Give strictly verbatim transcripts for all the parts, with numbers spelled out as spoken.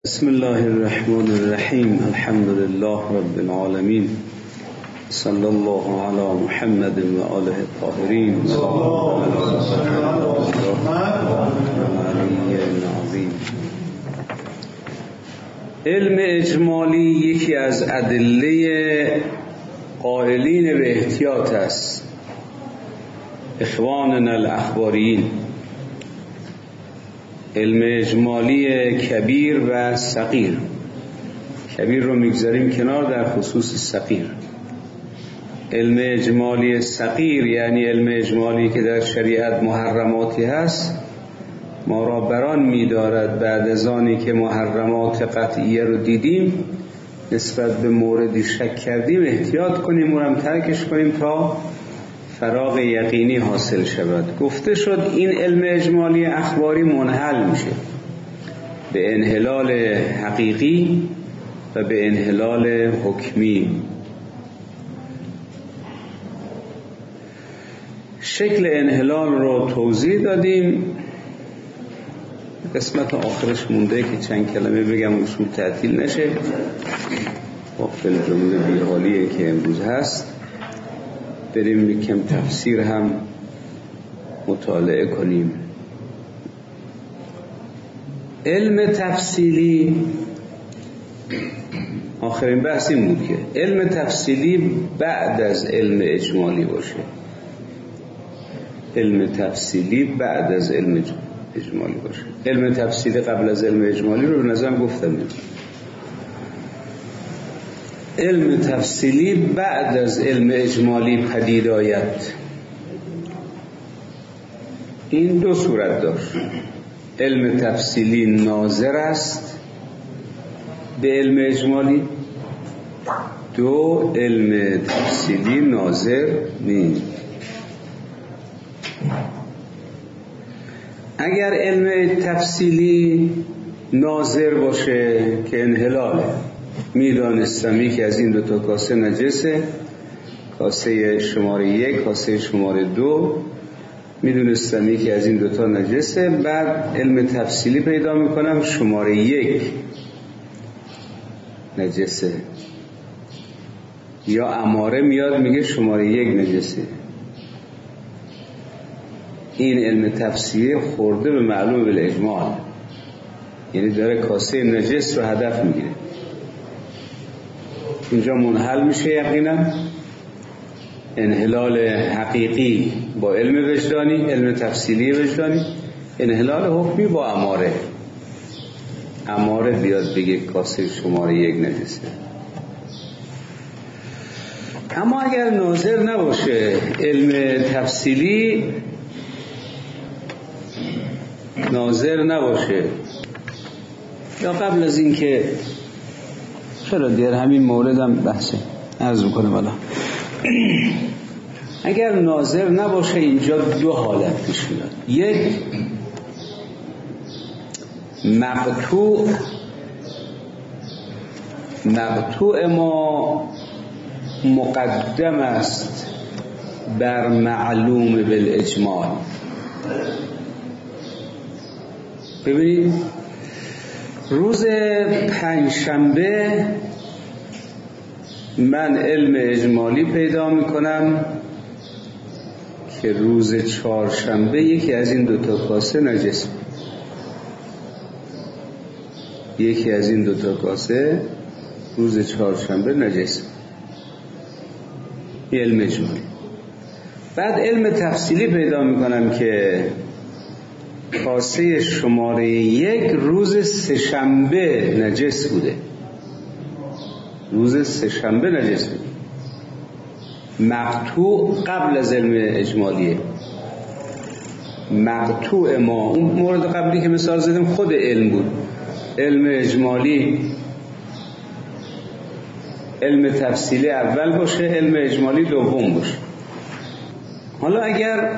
بسم الله الرحمن الرحیم. الحمد لله رب العالمین. صلی الله علی محمد و آله الطاهرین. علم اجمالی یکی از ادله قائلین به احتیاط است. اخواننا الاخباریین، علم اجمالی کبیر و صغیر. کبیر رو میگذاریم کنار، در خصوص صغیر. علم اجمالی صغیر یعنی علم اجمالی که در شریعت محرماتی هست، ما را بران می‌دارد بعد از آنی که محرمات قطعیه رو دیدیم نسبت به موردی شک کردیم احتیاط کنیم و هم ترکش کنیم تا فراغ یقینی حاصل شود. گفته شد این علم اجمالی اخباری منحل میشه به انحلال حقیقی و به انحلال حکمی. شکل انحلال رو توضیح دادیم. قسمت آخرش مونده که چند کلمه بگم اصول تعطیل نشه با فلجمول بیحالیه که امروز هست. بریم یکم تفسیر هم مطالعه کنیم. علم تفصیلی، آخرین بحث این بود که علم تفصیلی بعد از علم اجمالی باشه. علم تفصیلی بعد از علم اجمالی باشه. علم تفصیلی قبل از علم اجمالی رو به نظرم گفتم. علم تفصیلی بعد از علم اجمالی پدید آید. این دو صورت داشت. علم تفصیلی ناظر است به علم اجمالی، دو علم تفصیلی ناظر نیست. اگر علم تفصیلی ناظر باشه که انحلاله، میدانستمی که از این دو تا کاسه نجسه، کاسه شماره یک، کاسه شماره دو، میدونستمی که از این دو تا نجسه. بعد علم تفصیلی پیدا میکنم شماره یک نجسه، یا اماره میاد میگه شماره یک نجسه. این علم تفصیلی خورده به معلوم بالاجمال، یعنی داره کاسه نجس رو هدف میگیره. اینجا منحل میشه یقینا انحلال حقیقی با علم وجدانی، علم تفصیلی وجدانی، انحلال حکمی با اماره. اماره بیاد بگه کاسه شماره یک نجسه. اما اگر ناظر نباشه علم تفصیلی، ناظر نباشه، یا قبل از این که چرا در همین موردم بحثه عرض میکنم الان، اگر ناظر نباشه اینجا دو حالت پیش میاد. یک، مقطوع مقطوع ما مقدم است بر معلوم بالاجمال. ببینید روز پنجشنبه من علم اجمالی پیدا میکنم که روز چهارشنبه یکی از این دوتا کاسه نجس، یکی از این دوتا کاسه روز چهارشنبه نجس. این علم اجمالی. بعد علم تفصیلی پیدا میکنم که کاسه شماره یک روز سه‌شنبه نجس بوده، روز سه‌شنبه نجس بوده. مقطوع قبل از علم اجمالیه. مقطوع ما اون مورد قبلی که مثال زدیم خود علم بود. علم اجمالی علم تفصیلی اول باشه، علم اجمالی دوم باشه. حالا اگر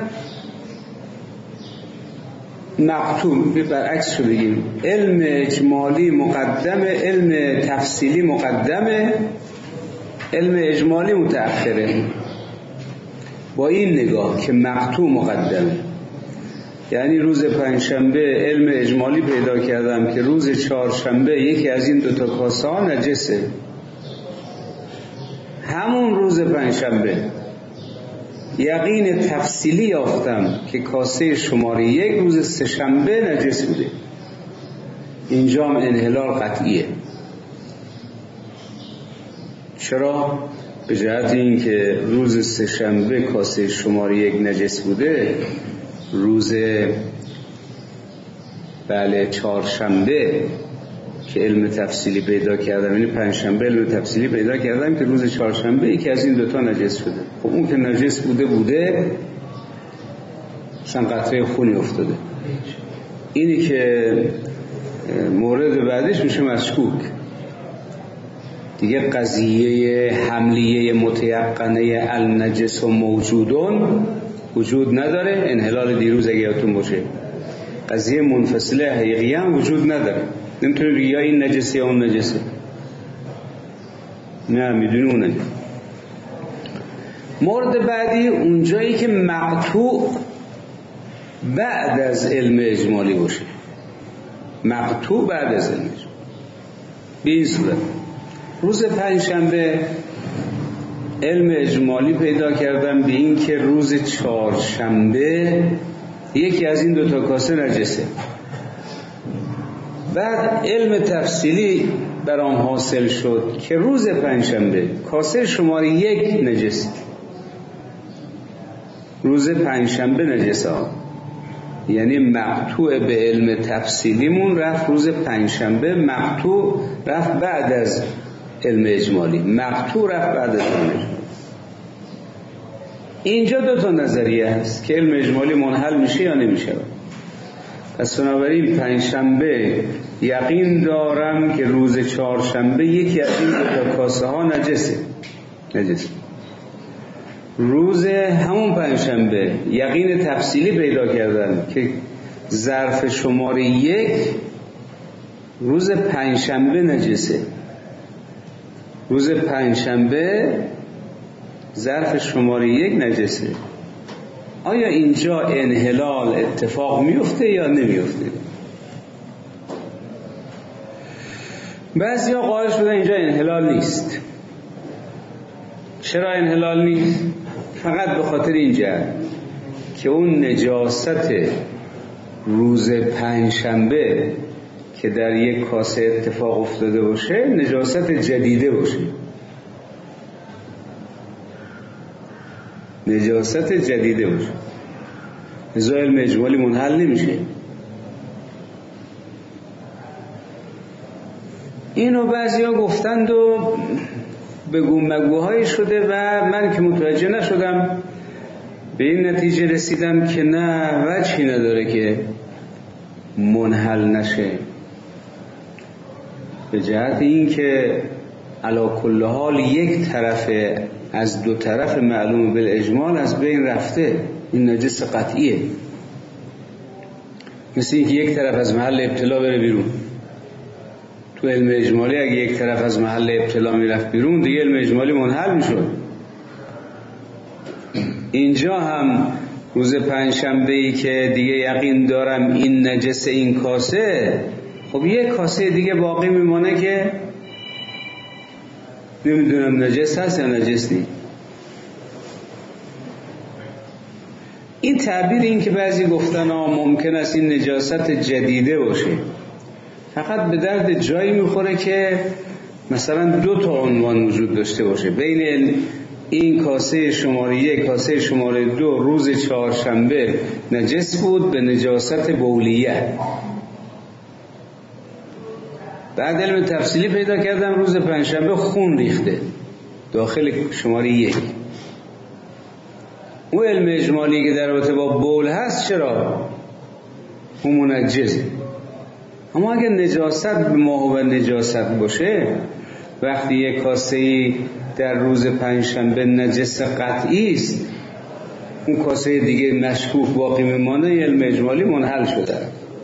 مقطوع برعکس شو بگیم، علم اجمالی مقدمه، علم تفصیلی مقدمه، علم اجمالی متأخره. با این نگاه که مقطوع مقدمه، یعنی روز پنجشنبه علم اجمالی پیدا کردم که روز چهارشنبه یکی از این دوتا کاسه ها نجسه، همون روز پنجشنبه یقین تفصیلی یافتم که کاسه شماره یک روز سه‌شنبه نجس بوده. اینجا هم انحلال قطعیه. چرا؟ به جهت این که روز سه‌شنبه کاسه شماره یک نجس بوده، روز بله چهارشنبه که علم تفصیلی پیدا کردم، یعنی پنجشنبه علم تفصیلی پیدا کردم که روز چهارشنبه یکی از این دوتا نجس شده. خب اون که نجس بوده بوده مثلا قطره خونی افتاده. اینی که مورد بعدش میشه مشکوک دیگه. قضیه حملیه متیقنه النجس و موجودون وجود نداره. انحلال دیروز اگه یادتون باشه، قضیه منفصله حقیقی هم وجود نداره. نمیتونه بگی یا این نجسه یا اون نجسه. نه، میدونی اونه. مورد بعدی اونجایی که مقطوع بعد از علم اجمالی باشه. مقطوع بعد از علم اجمالی به این صورت: روز پنجشنبه علم اجمالی پیدا کردم به این که روز چهارشنبه یکی از این دوتا کاسه نجسه. بعد علم تفصیلی برام حاصل شد که روز پنجشنبه کاسه شماره یک نجسه. روز پنجشنبه نجسه ها، یعنی مقطوع به علم تفصیلیمون رفت روز پنجشنبه، مقطوع رفت بعد از علم اجمالی، مقطوع رفت بعد از علم اجمالی. اینجا دو تا نظریه هست که علم اجمالی منحل میشه یا نمیشه. پس بنابراین پنجشنبه یقین دارم که روز چهارشنبه یکی از این دو تا کاسه ها نجسه. نجسه. روز همون پنجشنبه یقین تفصیلی پیدا کردم که ظرف شماره یک روز پنجشنبه نجسه. روز پنجشنبه ظرف شماره یک نجسه. آیا اینجا انحلال اتفاق میفته یا نمیفته؟ بعضیا قائل شدن اینجا انحلال نیست. چرا انحلال نیست؟ فقط به خاطر این جهت که اون نجاست روز پنجشنبه که در یک کاسه اتفاق افتاده باشه نجاست جدیده باشه. نجاست جدیده باشه. لذا علم اجمالی منحل نمیشه. اینو بعضیا گفتند و بگو مگوهای شده و من که متوجه نشدم به این نتیجه رسیدم که نه، وجهی نداره که منحل نشه، به جهت این که علی کل حال یک طرف از دو طرف معلوم بالاجمال از بین رفته. این نجس قطعیه. مثل اینکه یک طرف از محل ابتلا بره بیرون. تو علم اجمالی اگه یک طرف از محل ابتلا میرفت بیرون دیگه علم اجمالی منحل میشد. اینجا هم روز پنجشنبه ای که دیگه یقین دارم این نجس این کاسه، خب یک کاسه دیگه باقی میمونه که نمیدونم نجس هست یا نجس نیست. این تعبیر این که بعضی گفتن آه ممکن است این نجاست جدیده باشه فقط به درد جایی میخوره که مثلا دو تا عنوان وجود داشته باشه. بین این کاسه شماره یک کاسه شماره دو روز چهارشنبه نجس بود به نجاست بولیه. بعد علم تفصیلی پیدا کردم روز پنجشنبه خون ریخته داخل شماره یک. اون علم اجمالی که در رابطه با بول هست چرا؟ اون منجزه. اما اگه نجاست به ماهو نجاست باشه، وقتی یک کاسه‌ای در روز پنجشنبه نجس قطعی است، اون کاسه دیگه مشکوک باقی میمانه، علم اجمالی منحل شده.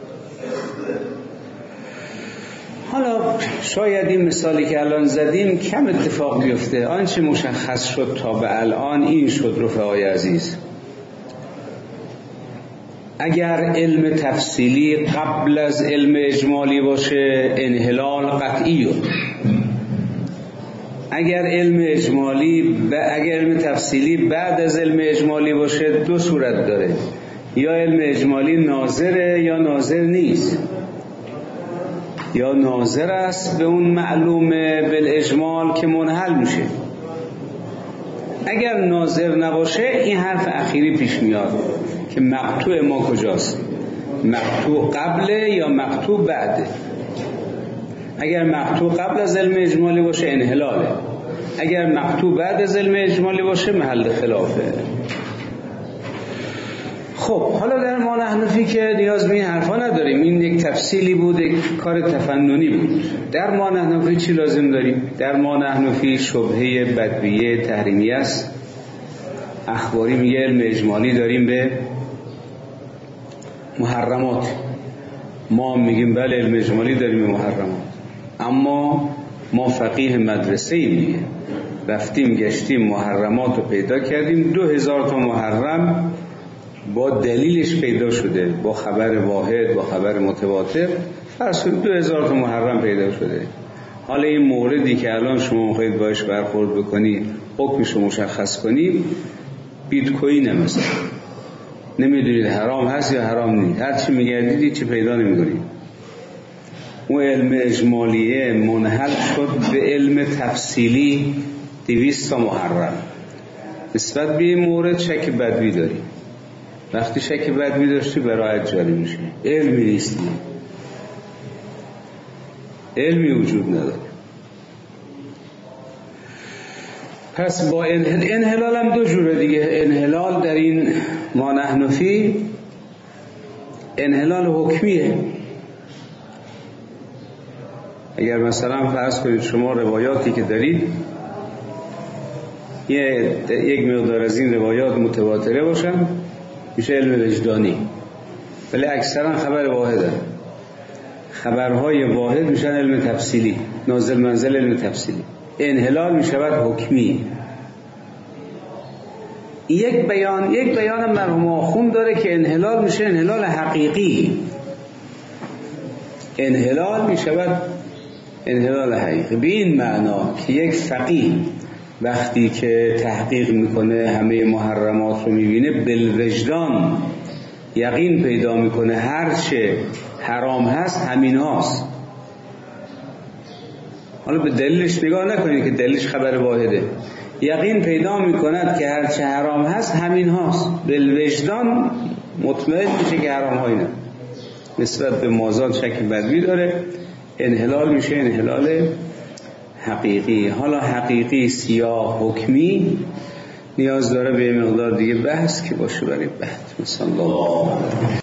حالا شاید این مثالی که الان زدیم کم اتفاق بیفته. آنچه مشخص شد تا به الان این شد رفقای عزیز اگر علم تفصیلی قبل از علم اجمالی باشه انحلال قطعیه. اگر علم اجمالی ب... اگر علم تفصیلی بعد از علم اجمالی باشه دو صورت داره، یا علم اجمالی ناظره یا ناظر نیست، یا ناظر است به اون معلوم بالاجمال که منحل میشه. اگر ناظر نباشه این حرف اخیری پیش میاد که مقطوع ما کجاست، مقطوع قبله یا مقطوع بعده. اگر مقطوع قبل از علم اجمالی باشه انحلاله، اگر مقطوع بعد از علم اجمالی باشه محل خلافه. خب حالا در ما نحنفی که نیاز به این حرفا نداریم، این یک تفصیلی بود، یک کار تفننی بود. در ما نحنفی چی لازم داریم؟ در ما نحنفی شبهه بدویه تحریمیه است. اخباری میگه علم اجمالی داریم به محرمات، ما میگیم بله علم اجمالی داریم به محرمات، اما ما فقیه مدرسه ایم دیگه، رفتیم گشتیم محرمات رو پیدا کردیم، دو هزار تا محرم با دلیلش پیدا شده، با خبر واحد، با خبر متواتر، فرض کنید دو هزار تا محرم پیدا شده. حالا این موردی که الان شما میخواید باش برخورد بکنی، حکمش رو مشخص کنی، بیت کوین مثلا نمیدونید حرام هست یا حرام نیست، هر چی میگردید هیچ چی پیدا نمیکنید. اون علم اجمالیه منحل شد به علم تفصیلی دویست تا محرم. نسبت به این مورد شک بدوی داری، وقتی شک بدوی داشتی برایت جاری میشه، علمی نیست، علمی وجود نداره. پس با انحلال هم دو جوره دیگه. انحلال در این ما نحنفی انحلال حکمیه. اگر مثلا فرض کنید شما روایاتی که دارید یه یک مقدار از این روایات متواتره باشن میشه علم وجدانی، ولی اکثرا خبر واحده. خبرهای واحد میشن علم تفصیلی، نازل منزل علم تفصیلی. انحلال میشود حکمی. یک بیان یک بیان مرحوم آخوند داره که انحلال میشه انحلال حقیقی. انحلال میشود انحلال حقیقی به این معنا که یک فقیه وقتی که تحقیق میکنه همه محرمات رو میبینه بالوجدان یقین پیدا میکنه هر چه حرام هست همین هاست. حالا به دلیلش نگاه نکنید که دلیلش خبر واحده، یقین پیدا میکند که هر چه حرام هست همین هاست، بالوجدان مطمئن میشه که حرام ها اینه. نسبت به مازاد شک بدوی داره، انحلال میشه انحلال حقیقی. حالا حقیقی سیاه حکمی نیاز داره به مقدار دیگه بحث که باشه برای بعد. مثلا الله